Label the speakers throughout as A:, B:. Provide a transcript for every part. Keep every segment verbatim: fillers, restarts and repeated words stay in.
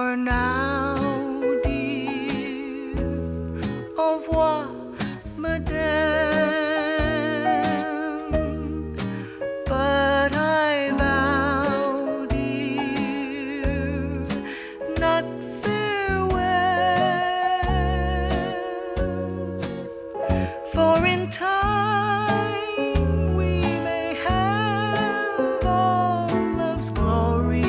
A: for now, dear. Au revoir, madame. But I vow, dear, not farewell. For in time we may have all love's glory,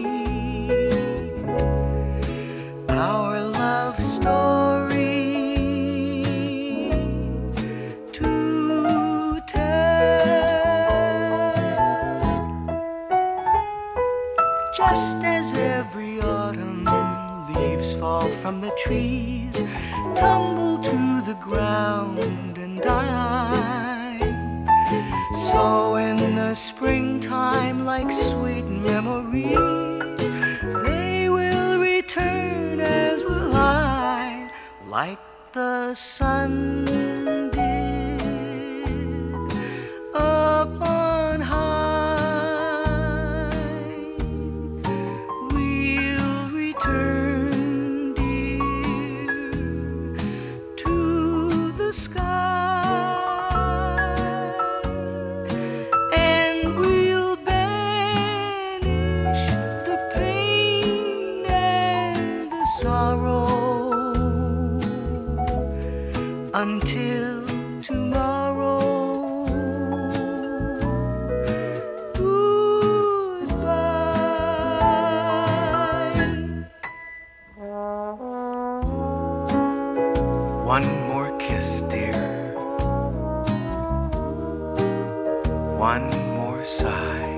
A: our love story to tell. Just as every autumn leaves fall from the trees, tumble to the ground and die, so in the springtime, like sweet memories, they will return, as will I, like the sun did upon high. We'll return, dear, to the sky, and we'll banish the pain and the sorrow until tomorrow. Goodbye. One more kiss, dear. One more sigh.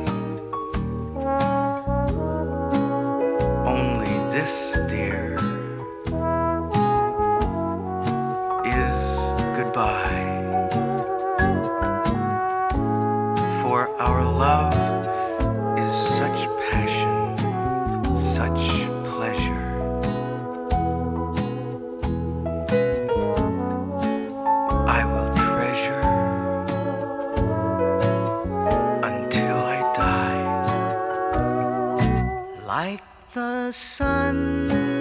A: Only this, dear, is goodbye. For our love is such passion, such pleasure. I will treasure until I die, like the sun